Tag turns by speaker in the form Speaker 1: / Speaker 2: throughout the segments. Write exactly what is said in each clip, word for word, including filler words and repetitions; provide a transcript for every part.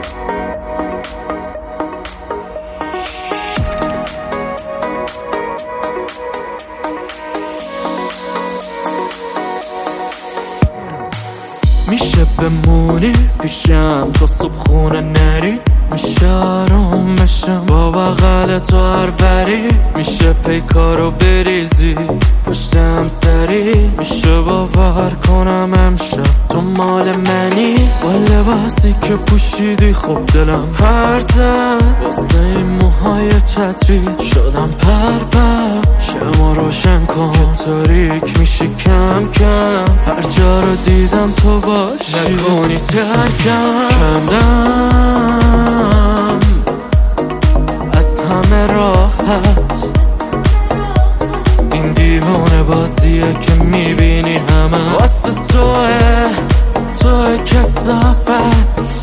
Speaker 1: میشه بمونی پیشم تا صبح خونه نری، میشه آروم بشم با بغل تو هر وری، میشه پیکارو بریزی پشتم سری، میشه باور کنم امشب تو مال منی. با لباسی که پوشیدی خوب دلم پر زد، واسه این موهای چتریت شدم پر پر. شما روشن کن که تاریک میشه کم کم، هر جا رو دیدم تو باشی نکنی ترکم. کندم از همه راحت، این دیوانه بازیه که میبینی همه واسه توه، توه کثافت.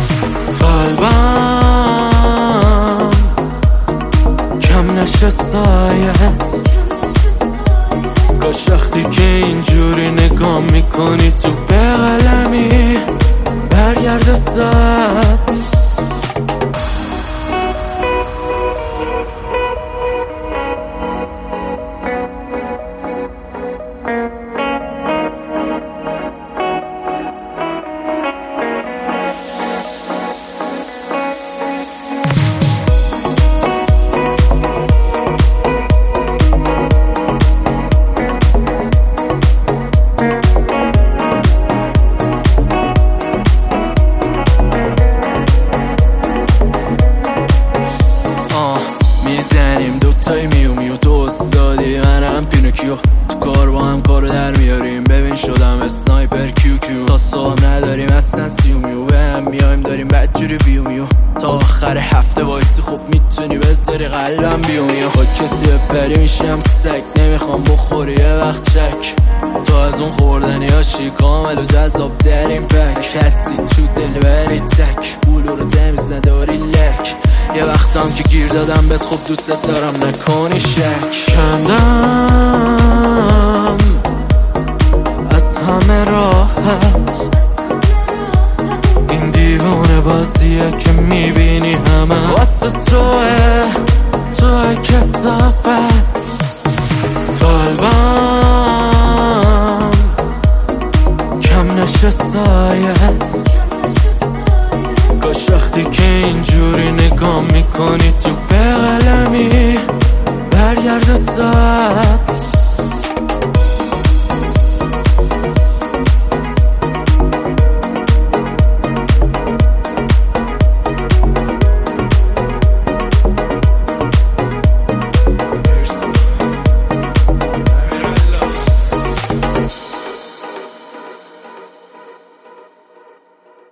Speaker 1: قلبم کم نشه سایت، کاش وقتی که اینجوری نگاه میکنی تو به قلمی برگرد ساعت. تای میو میو تو استادی منم پینوکیو، تو کار با هم کارو در میاریم. ببین شدم اسنایپر کیو کیو، تا صبح نداریم اصلا سیو میو، به هم میایم داریم بدجوری بیو میو. تا آخر هفته وایسی خوب میتونی بذاری قلبم بیو میو. خود کسی بپری میشم سگ، نمیخوام بخوری یه وقت چک. تو از اون خوردنی هاشی کامل و جذاب در این پک، هستی تو دل بری تک، بولو رو تمیز نداری لک. یه وقتم که گیر دادم بهت خوب دوست دارم نکنی شک. کندم از همه راحت، این دیوانه بازیه که میبینی همه واسه توه، توه کثافت. قلبم کم نشه سایت، کاش وقتی که اینجوری نگاه میکنی تو به قلمی برگرد ساعت.